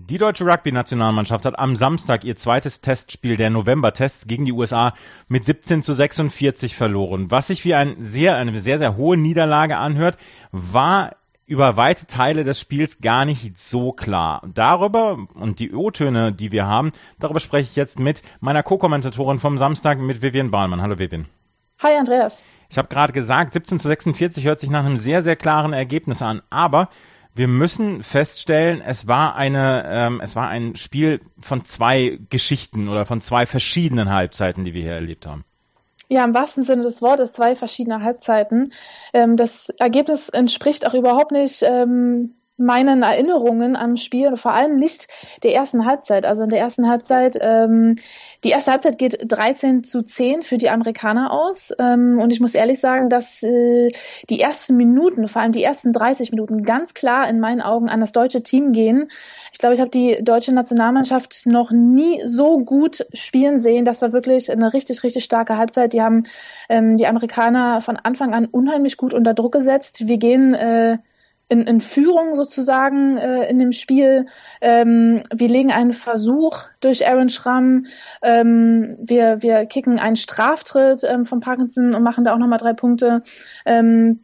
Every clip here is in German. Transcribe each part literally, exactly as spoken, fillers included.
Die deutsche Rugby-Nationalmannschaft hat am Samstag ihr zweites Testspiel der November-Tests gegen die U S A mit siebzehn zu sechsundvierzig verloren. Was sich wie ein sehr, eine sehr, sehr hohe Niederlage anhört, war über weite Teile des Spiels gar nicht so klar. Darüber und die O-Töne, die wir haben, darüber spreche ich jetzt mit meiner Co-Kommentatorin vom Samstag, mit Vivian Bahlmann. Hallo Vivian. Hi Andreas. Ich habe gerade gesagt, siebzehn zu sechsundvierzig hört sich nach einem sehr, sehr klaren Ergebnis an, aber wir müssen feststellen, es war eine, ähm, es war ein Spiel von zwei Geschichten oder von zwei verschiedenen Halbzeiten, die wir hier erlebt haben. Ja, im wahrsten Sinne des Wortes zwei verschiedene Halbzeiten. Ähm, das Ergebnis entspricht auch überhaupt nicht ähm, meinen Erinnerungen am Spiel und vor allem nicht der ersten Halbzeit. Also in der ersten Halbzeit, ähm, die erste Halbzeit geht dreizehn zu zehn für die Amerikaner aus. Ähm, und ich muss ehrlich sagen, dass äh, die ersten Minuten, vor allem die ersten dreißig Minuten, ganz klar in meinen Augen an das deutsche Team gehen. Ich glaube, ich habe die deutsche Nationalmannschaft noch nie so gut spielen sehen. Das war wirklich eine richtig, richtig starke Halbzeit. Die haben ähm, die Amerikaner von Anfang an unheimlich gut unter Druck gesetzt. Wir gehen äh, In, in Führung sozusagen äh, in dem Spiel. Ähm, wir legen einen Versuch durch Aaron Schramm. Ähm, wir, wir kicken einen Straftritt ähm, von Parkinson und machen da auch nochmal drei Punkte. Ähm,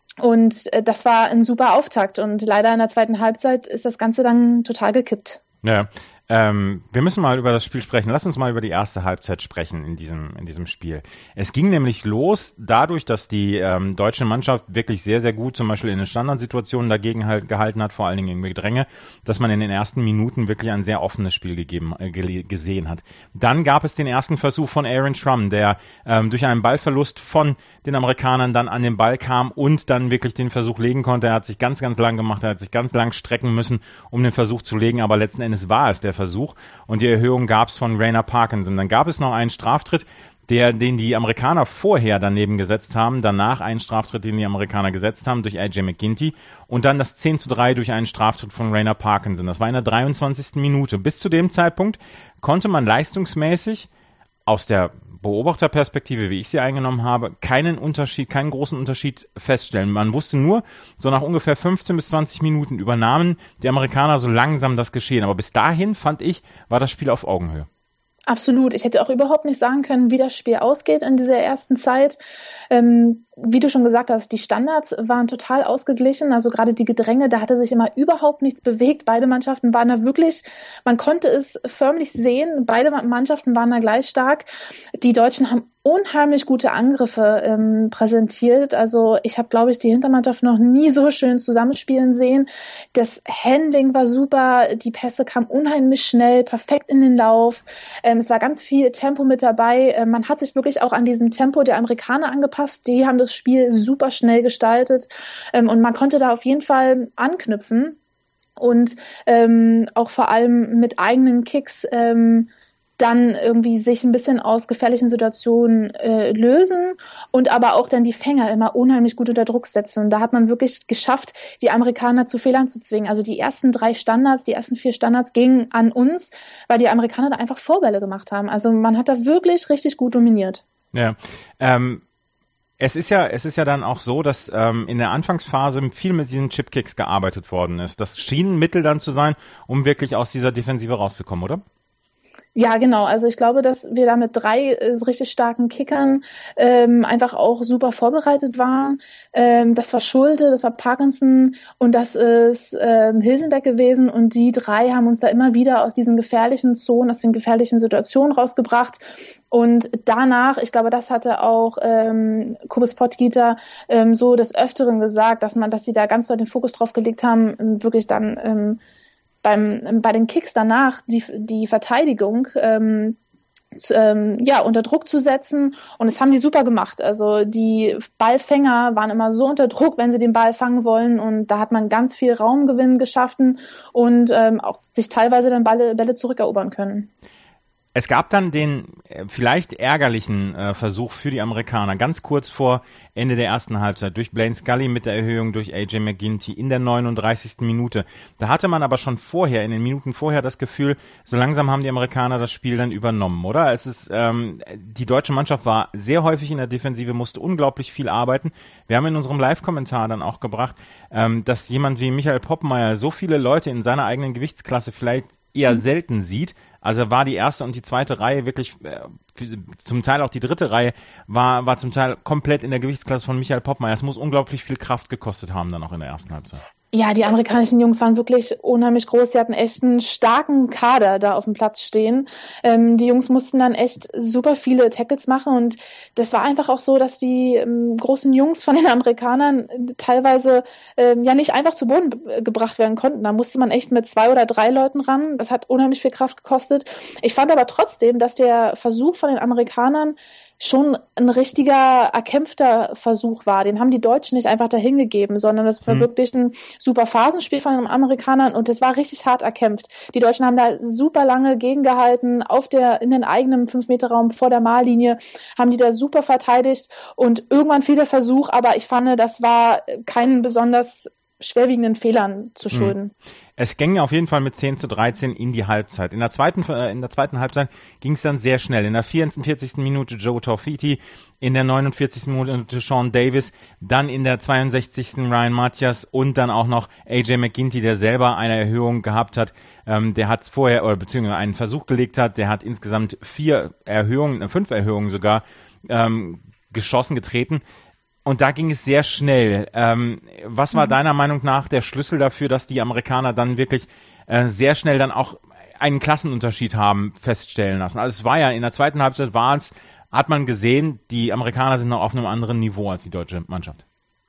und äh, das war ein super Auftakt. Und leider in der zweiten Halbzeit ist das Ganze dann total gekippt. Ja, ähm, wir müssen mal über das Spiel sprechen. Lass uns mal über die erste Halbzeit sprechen in diesem in diesem Spiel. Es ging nämlich los dadurch, dass die ähm, deutsche Mannschaft wirklich sehr, sehr gut zum Beispiel in den Standardsituationen dagegen halt gehalten hat, vor allen Dingen im Gedränge, dass man in den ersten Minuten wirklich ein sehr offenes Spiel gegeben äh, gesehen hat. Dann gab es den ersten Versuch von Aaron Schramm, der ähm, durch einen Ballverlust von den Amerikanern dann an den Ball kam und dann wirklich den Versuch legen konnte. Er hat sich ganz, ganz lang gemacht, er hat sich ganz lang strecken müssen, um den Versuch zu legen, aber letzten Endes war es der Versuch und die Erhöhung gab es von Rainer Parkinson. Dann gab es noch einen Straftritt, der, den die Amerikaner vorher daneben gesetzt haben, danach einen Straftritt, den die Amerikaner gesetzt haben durch A J McGinty und dann das zehn zu drei durch einen Straftritt von Rainer Parkinson. Das war in der dreiundzwanzigsten Minute. Bis zu dem Zeitpunkt konnte man leistungsmäßig aus der Beobachterperspektive, wie ich sie eingenommen habe, keinen Unterschied, keinen großen Unterschied feststellen. Man wusste nur, so nach ungefähr fünfzehn bis zwanzig Minuten übernahmen die Amerikaner so langsam das Geschehen. Aber bis dahin, fand ich, war das Spiel auf Augenhöhe. Absolut. Ich hätte auch überhaupt nicht sagen können, wie das Spiel ausgeht in dieser ersten Zeit. Ähm, wie du schon gesagt hast, die Standards waren total ausgeglichen. Also gerade die Gedränge, da hatte sich immer überhaupt nichts bewegt. Beide Mannschaften waren da wirklich, man konnte es förmlich sehen. Beide Mannschaften waren da gleich stark. Die Deutschen haben unheimlich gute Angriffe ähm, präsentiert. Also ich habe, glaube ich, die Hintermannschaft noch nie so schön zusammenspielen sehen. Das Handling war super, die Pässe kamen unheimlich schnell, perfekt in den Lauf. Ähm, es war ganz viel Tempo mit dabei. Ähm, man hat sich wirklich auch an diesem Tempo der Amerikaner angepasst. Die haben das Spiel super schnell gestaltet ähm, und man konnte da auf jeden Fall anknüpfen und ähm, auch vor allem mit eigenen Kicks ähm, dann irgendwie sich ein bisschen aus gefährlichen Situationen äh, lösen und aber auch dann die Fänger immer unheimlich gut unter Druck setzen. Und da hat man wirklich geschafft, die Amerikaner zu Fehlern zu zwingen. Also die ersten drei Standards, die ersten vier Standards gingen an uns, weil die Amerikaner da einfach Vorbälle gemacht haben. Also man hat da wirklich richtig gut dominiert. Ja, ähm Es ist ja, es ist ja dann auch so, dass ähm, in der Anfangsphase viel mit diesen Chipkicks gearbeitet worden ist. Das schien ein Mittel dann zu sein, um wirklich aus dieser Defensive rauszukommen, oder? Ja, genau. Also ich glaube, dass wir da mit drei äh, richtig starken Kickern ähm, einfach auch super vorbereitet waren. Ähm, das war Schulte, das war Parkinson und das ist ähm, Hilsenbeck gewesen. Und die drei haben uns da immer wieder aus diesen gefährlichen Zonen, aus den gefährlichen Situationen rausgebracht. Und danach, ich glaube, das hatte auch ähm, Kubis Potgieter ähm, so des Öfteren gesagt, dass man, dass sie da ganz doll den Fokus drauf gelegt haben, wirklich dann ähm, beim bei den Kicks danach die die Verteidigung ähm, ähm, ja unter Druck zu setzen und das haben die super gemacht. Also die Ballfänger waren immer so unter Druck, wenn sie den Ball fangen wollen und da hat man ganz viel Raumgewinn geschaffen und ähm, auch sich teilweise dann Bälle, Bälle zurückerobern können. Es gab dann den äh, vielleicht ärgerlichen äh, Versuch für die Amerikaner, ganz kurz vor Ende der ersten Halbzeit, durch Blaine Scully mit der Erhöhung durch A J McGinty in der neununddreißigsten Minute. Da hatte man aber schon vorher, in den Minuten vorher, das Gefühl, so langsam haben die Amerikaner das Spiel dann übernommen, oder? Es ist, ähm, die deutsche Mannschaft war sehr häufig in der Defensive, musste unglaublich viel arbeiten. Wir haben in unserem Live-Kommentar dann auch gebracht, ähm, dass jemand wie Michael Poppmeier so viele Leute in seiner eigenen Gewichtsklasse vielleicht eher selten sieht. Also war die erste und die zweite Reihe wirklich, äh, zum Teil auch die dritte Reihe, war war zum Teil komplett in der Gewichtsklasse von Michael Poppmeier. Es muss unglaublich viel Kraft gekostet haben dann auch in der ersten Halbzeit. Ja, die amerikanischen Jungs waren wirklich unheimlich groß. Sie hatten echt einen starken Kader da auf dem Platz stehen. Ähm, die Jungs mussten dann echt super viele Tackles machen und das war einfach auch so, dass die ähm, großen Jungs von den Amerikanern teilweise ähm, ja nicht einfach zu Boden b- gebracht werden konnten. Da musste man echt mit zwei oder drei Leuten ran. Das hat unheimlich viel Kraft gekostet. Ich fand aber trotzdem, dass der Versuch von den Amerikanern schon ein richtiger, erkämpfter Versuch war. Den haben die Deutschen nicht einfach dahin gegeben, sondern das war hm. wirklich ein super Phasenspiel von den Amerikanern und das war richtig hart erkämpft. Die Deutschen haben da super lange gegengehalten, auf der, in den eigenen fünf-Meter-Raum vor der Mahllinie, haben die da super verteidigt und irgendwann fiel der Versuch, aber ich fand, das war keinen besonders schwerwiegenden Fehlern zu schulden. Es ging auf jeden Fall mit zehn zu dreizehn in die Halbzeit. In der zweiten, äh, in der zweiten Halbzeit ging es dann sehr schnell. In der vierundvierzigsten Minute Joe Taufiti, in der neunundvierzigsten Minute Sean Davis, dann in der zweiundsechzigsten Ryan Matthias und dann auch noch A J McGinty, der selber eine Erhöhung gehabt hat. Ähm, der hat vorher, oder beziehungsweise einen Versuch gelegt hat, der hat insgesamt vier Erhöhungen, fünf Erhöhungen sogar ähm, geschossen, getreten. Und da ging es sehr schnell. Ähm, was war mhm. deiner Meinung nach der Schlüssel dafür, dass die Amerikaner dann wirklich äh, sehr schnell dann auch einen Klassenunterschied haben feststellen lassen? Also es war ja in der zweiten Halbzeit war es, hat man gesehen, die Amerikaner sind noch auf einem anderen Niveau als die deutsche Mannschaft.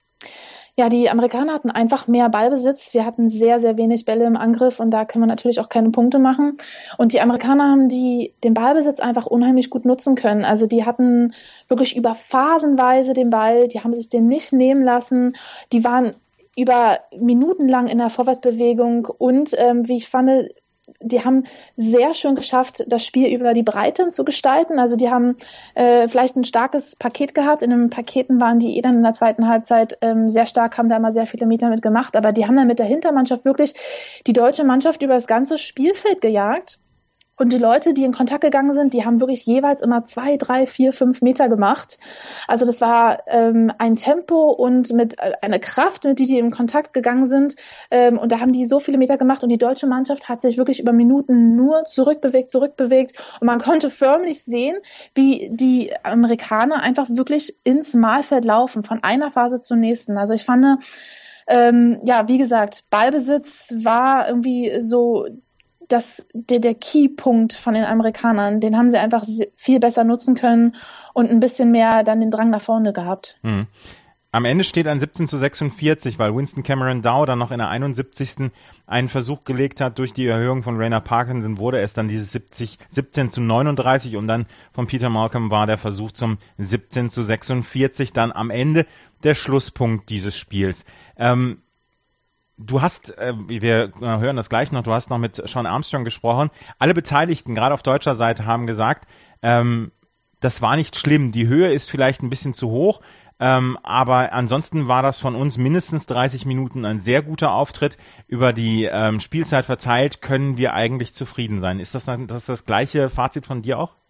Ja, die Amerikaner hatten einfach mehr Ballbesitz. Wir hatten sehr, sehr wenig Bälle im Angriff und da können wir natürlich auch keine Punkte machen. Und die Amerikaner haben die, den Ballbesitz einfach unheimlich gut nutzen können. Also die hatten wirklich über phasenweise den Ball, die haben sich den nicht nehmen lassen. Die waren über Minuten lang in der Vorwärtsbewegung und ähm, wie ich fand, die haben sehr schön geschafft, das Spiel über die Breite zu gestalten. Also die haben äh, vielleicht ein starkes Paket gehabt. In den Paketen waren die eh dann in der zweiten Halbzeit ähm, sehr stark, haben da immer sehr viele Meter mit gemacht. Aber die haben dann mit der Hintermannschaft wirklich die deutsche Mannschaft über das ganze Spielfeld gejagt. Und die Leute, die in Kontakt gegangen sind, die haben wirklich jeweils immer zwei, drei, vier, fünf Meter gemacht. Also das war ähm, ein Tempo und mit äh, einer Kraft, mit die die in Kontakt gegangen sind. Ähm, und da haben die so viele Meter gemacht. Und die deutsche Mannschaft hat sich wirklich über Minuten nur zurückbewegt, zurückbewegt. Und man konnte förmlich sehen, wie die Amerikaner einfach wirklich ins Mahlfeld laufen, von einer Phase zur nächsten. Also ich fand, ähm, ja, wie gesagt, Ballbesitz war irgendwie so das, der, der Keypunkt von den Amerikanern, den haben sie einfach viel besser nutzen können und ein bisschen mehr dann den Drang nach vorne gehabt. Hm. Am Ende steht ein siebzehn zu sechsundvierzig, weil Winston Cameron Dow dann noch in der einundsiebzigsten einen Versuch gelegt hat. Durch die Erhöhung von Rainer Parkinson wurde es dann dieses siebzig, siebzehn zu neununddreißig und dann von Peter Malcolm war der Versuch zum siebzehn zu sechsundvierzig dann am Ende der Schlusspunkt dieses Spiels. Ähm, Du hast, äh, wir hören das gleich noch, du hast noch mit Sean Armstrong gesprochen. Alle Beteiligten, gerade auf deutscher Seite, haben gesagt, ähm, das war nicht schlimm. Die Höhe ist vielleicht ein bisschen zu hoch, ähm, aber ansonsten war das von uns mindestens dreißig Minuten ein sehr guter Auftritt. Über die ähm, Spielzeit verteilt können wir eigentlich zufrieden sein. Ist das das, das, das gleiche Fazit von dir auch?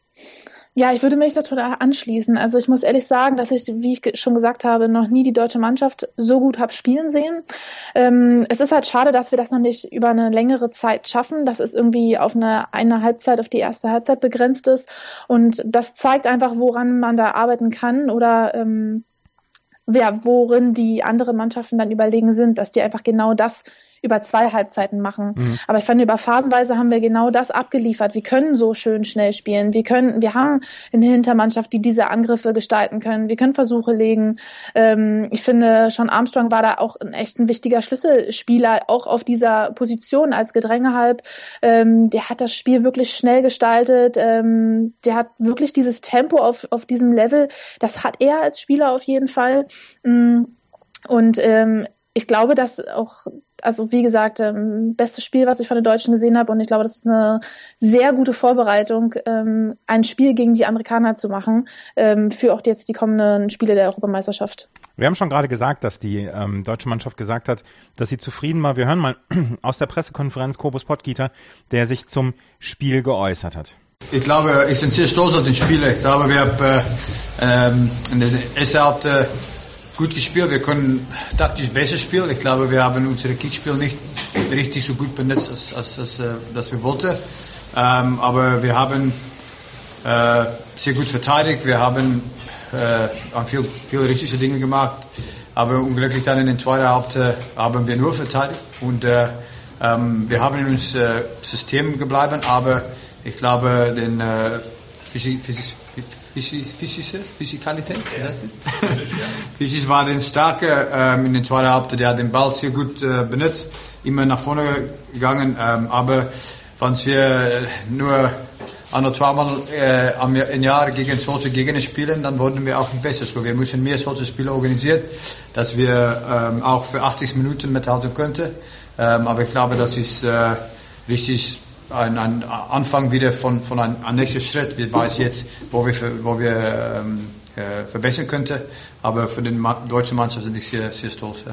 Ja, ich würde mich da total anschließen. Also ich muss ehrlich sagen, dass ich, wie ich schon gesagt habe, noch nie die deutsche Mannschaft so gut habe spielen sehen. Ähm, es ist halt schade, dass wir das noch nicht über eine längere Zeit schaffen, dass es irgendwie auf eine, eine Halbzeit, auf die erste Halbzeit begrenzt ist. Und das zeigt einfach, woran man da arbeiten kann oder ähm, ja, worin die anderen Mannschaften dann überlegen sind, dass die einfach genau das über zwei Halbzeiten machen. Mhm. Aber ich fand, über phasenweise haben wir genau das abgeliefert. Wir können so schön schnell spielen. Wir können, wir haben eine Hintermannschaft, die diese Angriffe gestalten können. Wir können Versuche legen. Ähm, ich finde, Sean Armstrong war da auch ein echt ein wichtiger Schlüsselspieler, auch auf dieser Position als Gedrängehalb. Ähm, der hat das Spiel wirklich schnell gestaltet. Ähm, der hat wirklich dieses Tempo auf, auf diesem Level. Das hat er als Spieler auf jeden Fall. Und ähm, ich glaube, dass auch, also wie gesagt, ähm, bestes Spiel, was ich von den Deutschen gesehen habe, und ich glaube, das ist eine sehr gute Vorbereitung, ähm, ein Spiel gegen die Amerikaner zu machen, ähm, für auch jetzt die kommenden Spiele der Europameisterschaft. Wir haben schon gerade gesagt, dass die ähm, deutsche Mannschaft gesagt hat, dass sie zufrieden war. Wir hören mal aus der Pressekonferenz Kobus Potgieter, der sich zum Spiel geäußert hat. Ich glaube, ich bin sehr stolz auf den Spieler. Ich glaube, wir haben ähm, in der ersten Halbzeit gut gespielt. Wir können taktisch besser spielen. Ich glaube, wir haben unser Kickspiel nicht richtig so gut benutzt, als, als, als, als, als wir wollten. Ähm, aber wir haben äh, sehr gut verteidigt. Wir haben äh, viel, viele richtige Dinge gemacht. Aber unglücklich dann in den zweiten Halbzeit haben wir nur verteidigt. Und äh, ähm, wir haben in unserem System geblieben. Aber ich glaube, den äh, physische Physikalität, Physisch war den starke ähm, in den zweiten Halbzeit, der hat den Ball sehr gut äh, benutzt, immer nach vorne gegangen, ähm, aber wenn wir nur ein oder zweimal äh, im Jahr gegen solche Gegner spielen, dann wurden wir auch nicht besser. So, wir müssen mehr solche Spiele organisieren, dass wir ähm, auch für achtzig Minuten mithalten könnten, ähm, aber ich glaube, das ist äh, richtig Ein, ein Anfang wieder von, von einem ein nächsten Schritt. Wir wissen jetzt, wo wir, wo wir ähm, äh, verbessern könnten. Aber für den Ma- deutschen Mannschaft sind ich sehr, sehr stolz. Ja.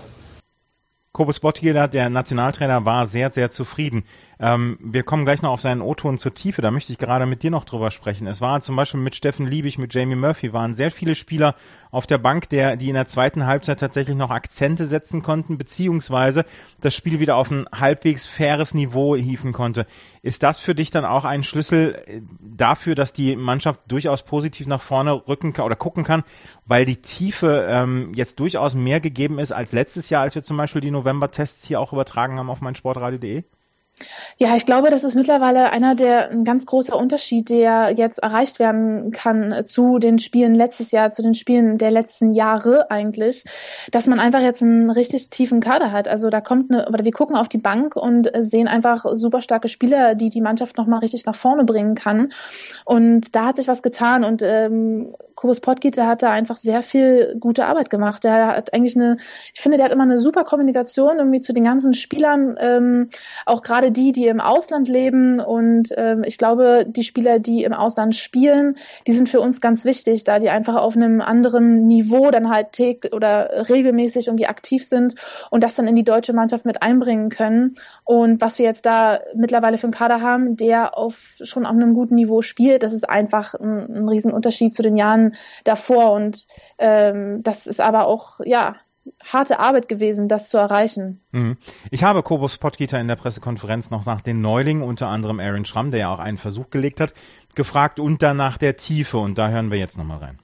Kobus Potgieter, der Nationaltrainer, war sehr, sehr zufrieden. Ähm, wir kommen gleich noch auf seinen O-Ton zur Tiefe, da möchte ich gerade mit dir noch drüber sprechen. Es war zum Beispiel mit Steffen Liebig, mit Jamie Murphy, waren sehr viele Spieler auf der Bank, der, die in der zweiten Halbzeit tatsächlich noch Akzente setzen konnten, beziehungsweise das Spiel wieder auf ein halbwegs faires Niveau hieven konnte. Ist das für dich dann auch ein Schlüssel dafür, dass die Mannschaft durchaus positiv nach vorne rücken kann oder gucken kann, weil die Tiefe ähm, jetzt durchaus mehr gegeben ist als letztes Jahr, als wir zum Beispiel die November-Tests hier auch übertragen haben auf meinsportradio punkt de? Ja, ich glaube, das ist mittlerweile einer der, ein ganz großer Unterschied, der jetzt erreicht werden kann zu den Spielen letztes Jahr, zu den Spielen der letzten Jahre eigentlich, dass man einfach jetzt einen richtig tiefen Kader hat. Also da kommt eine, oder wir gucken auf die Bank und sehen einfach super starke Spieler, die die Mannschaft nochmal richtig nach vorne bringen kann. Und da hat sich was getan und ähm, Kobus Potgieter hat da einfach sehr viel gute Arbeit gemacht. Der hat eigentlich eine, ich finde, der hat immer eine super Kommunikation irgendwie zu den ganzen Spielern, ähm, auch gerade die, die im Ausland leben, und ähm, ich glaube, die Spieler, die im Ausland spielen, die sind für uns ganz wichtig, da die einfach auf einem anderen Niveau dann halt täglich oder regelmäßig irgendwie aktiv sind und das dann in die deutsche Mannschaft mit einbringen können. Und was wir jetzt da mittlerweile für einen Kader haben, der auf schon auf einem guten Niveau spielt, das ist einfach ein, ein Riesenunterschied zu den Jahren davor, und ähm, das ist aber auch, ja, harte Arbeit gewesen, das zu erreichen. Ich habe Kobus Potgieter in der Pressekonferenz noch nach den Neulingen, unter anderem Aaron Schramm, der ja auch einen Versuch gelegt hat, gefragt, und dann nach der Tiefe, und da hören wir jetzt nochmal rein.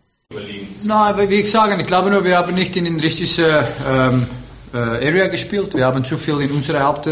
Na, wie ich sage, ich glaube nur, wir haben nicht in den richtigen ähm, äh, Area gespielt. Wir haben zu viel in unserer Hälfte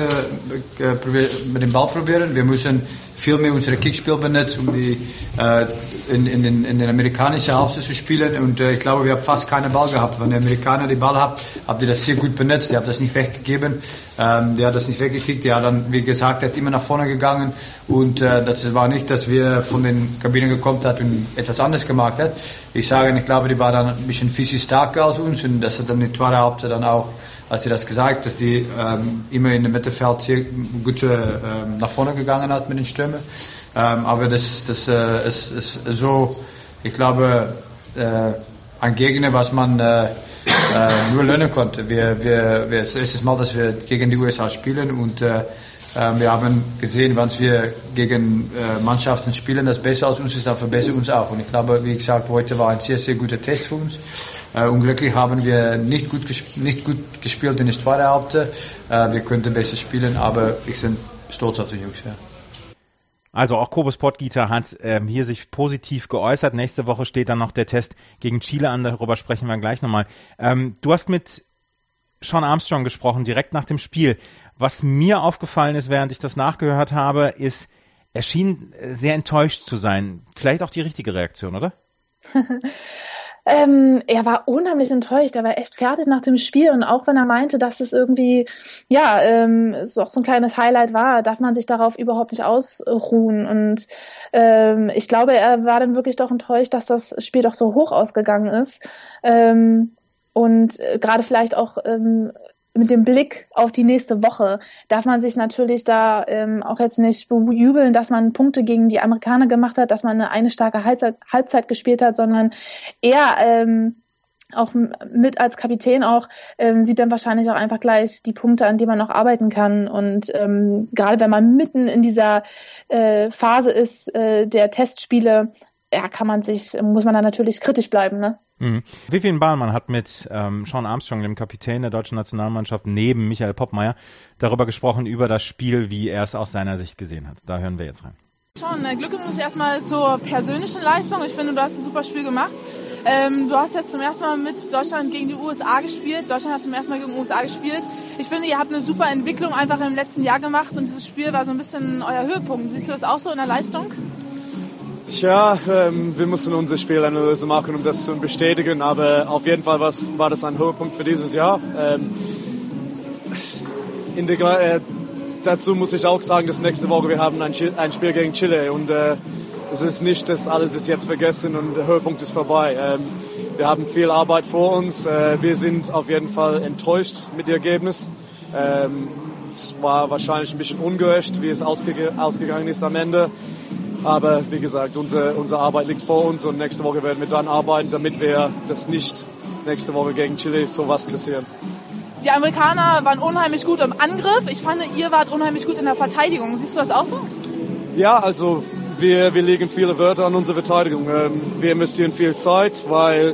äh, mit dem Ball probieren. Wir müssen viel mehr unsere Kickspiel benutzen, um die äh, in, in, den, in den amerikanischen Hälfte zu spielen. Und äh, ich glaube, wir haben fast keinen Ball gehabt. Wenn der Amerikaner den Ball hat, habt ihr das sehr gut benutzt. Die haben das nicht weggegeben. Ähm, der hat das nicht weggekickt. Der hat dann, wie gesagt, hat immer nach vorne gegangen. Und äh, das war nicht, dass wir von den Kabinen gekommen hat und etwas anderes gemacht hat. Ich sage, ich glaube, die war dann ein bisschen physisch stärker als uns. Und das hat dann die zweite Halbzeit dann auch, als sie das gesagt, dass die ähm, immer in dem Mittelfeld sehr gut äh, nach vorne gegangen hat mit den Stürmen. Ähm, aber das, das äh, ist, ist so, ich glaube, äh, ein Gegner, was man äh, äh, nur lernen konnte. Wir, wir, wir, das erste Mal, dass wir gegen die U S A spielen, und äh, wir haben gesehen, wenn wir gegen äh, Mannschaften spielen, das besser als uns ist, dann verbessern wir uns auch. Und ich glaube, wie gesagt, heute war ein sehr, sehr guter Test für uns. Äh, unglücklich haben wir nicht gut, gesp- nicht gut gespielt in der zweiten Halbzeit. Äh, wir könnten besser spielen, aber ich bin stolz auf die Jungs. Ja. Also auch Kobus Potgieter hat ähm, hier sich positiv geäußert. Nächste Woche steht dann noch der Test gegen Chile an, darüber sprechen wir gleich nochmal. Ähm, du hast mit Sean Armstrong gesprochen, direkt nach dem Spiel. Was mir aufgefallen ist, während ich das nachgehört habe, ist, er schien sehr enttäuscht zu sein. Vielleicht auch die richtige Reaktion, oder? Ähm, er war unheimlich enttäuscht, er war echt fertig nach dem Spiel, und auch wenn er meinte, dass es irgendwie, ja, ähm, es auch so ein kleines Highlight war, darf man sich darauf überhaupt nicht ausruhen, und ähm, ich glaube, er war dann wirklich doch enttäuscht, dass das Spiel doch so hoch ausgegangen ist, ähm, und äh, gerade vielleicht auch ähm, mit dem Blick auf die nächste Woche darf man sich natürlich da ähm, auch jetzt nicht bejubeln, dass man Punkte gegen die Amerikaner gemacht hat, dass man eine, eine starke Halbzeit, Halbzeit gespielt hat, sondern eher ähm, auch mit als Kapitän auch ähm, sieht dann wahrscheinlich auch einfach gleich die Punkte, an denen man noch arbeiten kann. Und ähm, gerade wenn man mitten in dieser äh, Phase ist äh, der Testspiele, ja, kann man sich, muss man da natürlich kritisch bleiben, ne? Mhm. Vivian Bahlmann hat mit ähm, Sean Armstrong, dem Kapitän der deutschen Nationalmannschaft, neben Michael Poppmeier darüber gesprochen, über das Spiel, wie er es aus seiner Sicht gesehen hat. Da hören wir jetzt rein. Sean, Glückwunsch erstmal zur persönlichen Leistung. Ich finde, du hast ein super Spiel gemacht. Ähm, du hast jetzt zum ersten Mal mit Deutschland gegen die U S A gespielt. Deutschland hat zum ersten Mal gegen die U S A gespielt. Ich finde, ihr habt eine super Entwicklung einfach im letzten Jahr gemacht und dieses Spiel war so ein bisschen euer Höhepunkt. Siehst du das auch so in der Leistung? Ja, ähm, wir mussten unsere Spielanalyse machen, um das zu bestätigen, aber auf jeden Fall was, war das ein Höhepunkt für dieses Jahr. Ähm, in der, äh, dazu muss ich auch sagen, dass nächste Woche wir haben ein, ein Spiel gegen Chile und äh, es ist nicht, dass alles ist jetzt vergessen und der Höhepunkt ist vorbei. Ähm, wir haben viel Arbeit vor uns. Äh, wir sind auf jeden Fall enttäuscht mit dem Ergebnis. Ähm, es war wahrscheinlich ein bisschen ungerecht, wie es ausge- ausgegangen ist am Ende. Aber wie gesagt, unsere, unsere Arbeit liegt vor uns und nächste Woche werden wir dann arbeiten, damit wir das nicht nächste Woche gegen Chile sowas passieren. Die Amerikaner waren unheimlich gut im Angriff. Ich fand, ihr wart unheimlich gut in der Verteidigung. Siehst du das auch so? Ja, also wir, wir legen viele Wörter an unsere Verteidigung. Ähm, wir investieren viel Zeit, weil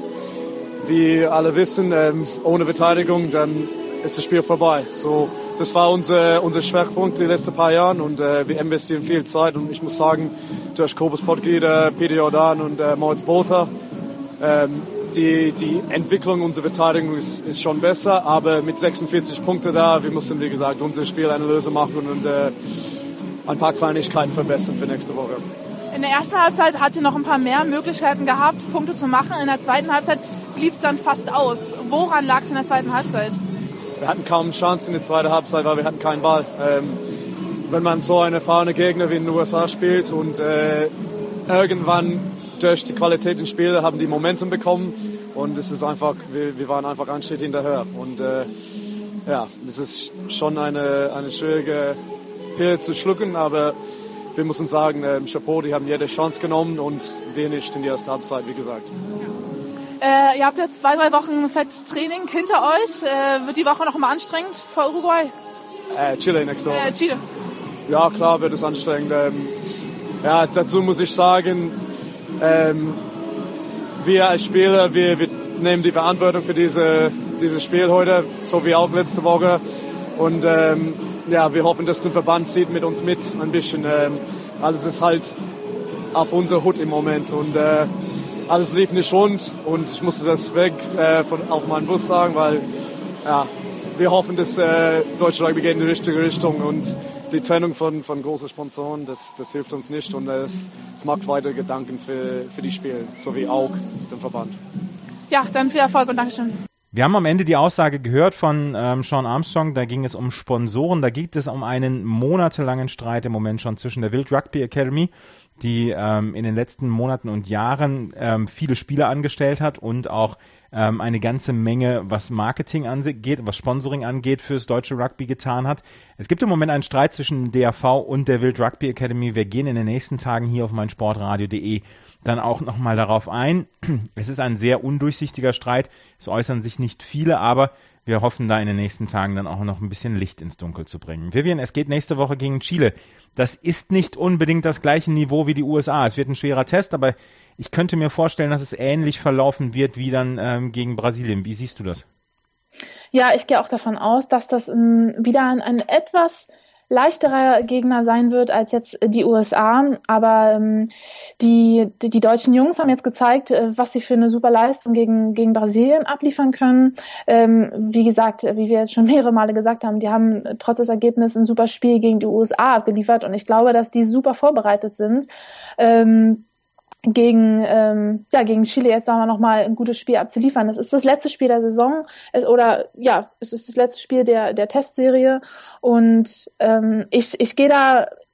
wir alle wissen, ähm, ohne Verteidigung, dann ist das Spiel vorbei. So, das war unser, unser Schwerpunkt die letzten paar Jahre und äh, wir investieren viel Zeit und ich muss sagen, durch Kobus Podgeder, Peter Jordan und äh, Moritz Botha, ähm, die, die Entwicklung unserer Verteidigung ist, ist schon besser, aber mit sechsundvierzig Punkten da, wir müssen wie gesagt unsere Spielanalyse machen und äh, ein paar Kleinigkeiten verbessern für nächste Woche. In der ersten Halbzeit habt ihr noch ein paar mehr Möglichkeiten gehabt, Punkte zu machen. In der zweiten Halbzeit blieb es dann fast aus. Woran lag es in der zweiten Halbzeit? Wir hatten kaum eine Chance in der zweiten Halbzeit, weil wir hatten keinen Ball. Ähm, wenn man so einen erfahrenen Gegner wie in den U S A spielt und äh, irgendwann durch die Qualität des Spiels haben die Momentum bekommen und es ist einfach, wir, wir waren einfach einen Schritt hinterher und äh, ja, es ist schon eine, eine schwierige Pille zu schlucken, aber wir müssen sagen, äh, Chapeau, die haben jede Chance genommen und wir nicht in der ersten Halbzeit, wie gesagt. Äh, ihr habt jetzt zwei, drei Wochen Fetttraining hinter euch. Äh, wird die Woche noch mal anstrengend vor Uruguay? Äh, Chile nächste Woche. Äh, Chile. Ja, klar wird es anstrengend. Ähm, ja, dazu muss ich sagen, ähm, wir als Spieler, wir, wir nehmen die Verantwortung für diese, dieses Spiel heute, so wie auch letzte Woche. Und ähm, ja, wir hoffen, dass der Verband zieht mit uns mit ein bisschen. Ähm, alles ist halt auf unserer Hut im Moment und äh, alles lief nicht rund und ich musste das weg äh, von, auf meinen Bus sagen, weil ja, wir hoffen, dass äh, Deutsche Rugby geht in die richtige Richtung und die Trennung von, von großen Sponsoren, das, das hilft uns nicht und es, es macht weiter Gedanken für, für die Spiele, sowie auch den Verband. Ja, dann viel Erfolg und Dankeschön. Wir haben am Ende die Aussage gehört von ähm, Sean Armstrong, da ging es um Sponsoren, da geht es um einen monatelangen Streit im Moment schon zwischen der Wild Rugby Academy, die ähm, in den letzten Monaten und Jahren ähm, viele Spieler angestellt hat und auch ähm, eine ganze Menge, was Marketing angeht, was Sponsoring angeht, fürs deutsche Rugby getan hat. Es gibt im Moment einen Streit zwischen dem D R V und der Wild Rugby Academy. Wir gehen in den nächsten Tagen hier auf meinsportradio punkt de dann auch nochmal darauf ein. Es ist ein sehr undurchsichtiger Streit. Es äußern sich nicht viele, aber wir hoffen da in den nächsten Tagen dann auch noch ein bisschen Licht ins Dunkel zu bringen. Vivian, es geht nächste Woche gegen Chile. Das ist nicht unbedingt das gleiche Niveau wie die U S A. Es wird ein schwerer Test, aber ich könnte mir vorstellen, dass es ähnlich verlaufen wird wie dann ähm, gegen Brasilien. Wie siehst du das? Ja, ich gehe auch davon aus, dass das ähm, wieder ein, ein etwas leichterer Gegner sein wird als jetzt die U S A, aber ähm, die, die die deutschen Jungs haben jetzt gezeigt, äh, was sie für eine super Leistung gegen gegen Brasilien abliefern können. Ähm, wie gesagt, wie wir jetzt schon mehrere Male gesagt haben, die haben trotz des Ergebnisses ein super Spiel gegen die U S A abgeliefert und ich glaube, dass die super vorbereitet sind. Ähm, gegen ähm, ja gegen Chile jetzt sagen wir noch mal ein gutes Spiel abzuliefern. Das ist das letzte Spiel der Saison es, oder ja es ist das letzte Spiel der der Testserie und ähm, ich ich gehe da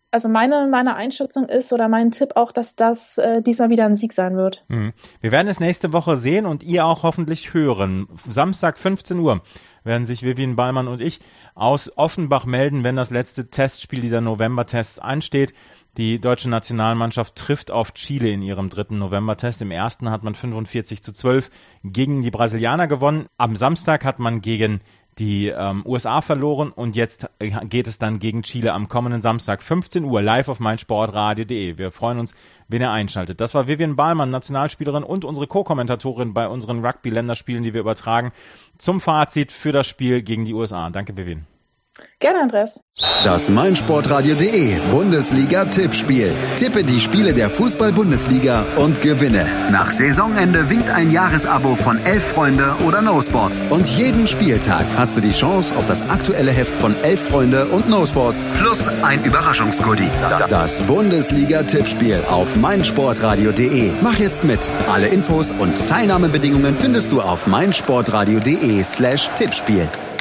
also meine, meine Einschätzung ist oder mein Tipp auch, dass das äh, diesmal wieder ein Sieg sein wird. Mhm. Wir werden es nächste Woche sehen und ihr auch hoffentlich hören. Samstag fünfzehn Uhr werden sich Vivian Ballmann und ich aus Offenbach melden, wenn das letzte Testspiel dieser November-Tests ansteht. Die deutsche Nationalmannschaft trifft auf Chile in ihrem dritten November-Test. Im ersten hat man fünfundvierzig zu zwölf gegen die Brasilianer gewonnen. Am Samstag hat man gegen die ähm, U S A verloren und jetzt geht es dann gegen Chile am kommenden Samstag, fünfzehn Uhr, live auf meinsportradio punkt de. Wir freuen uns, wenn ihr einschaltet. Das war Vivian Ballmann, Nationalspielerin und unsere Co-Kommentatorin bei unseren Rugby-Länderspielen, die wir übertragen, zum Fazit für das Spiel gegen die U S A. Danke, Vivian. Gerne, Andreas. Das meinsportradio punkt de Bundesliga-Tippspiel. Tippe die Spiele der Fußball-Bundesliga und gewinne. Nach Saisonende winkt ein Jahresabo von Elf Freunde oder No Sports. Und jeden Spieltag hast du die Chance auf das aktuelle Heft von Elf Freunde und No Sports plus ein Überraschungsgoodie. Das Bundesliga-Tippspiel auf meinsportradio punkt de. Mach jetzt mit. Alle Infos und Teilnahmebedingungen findest du auf meinsportradio punkt de slash Tippspiel.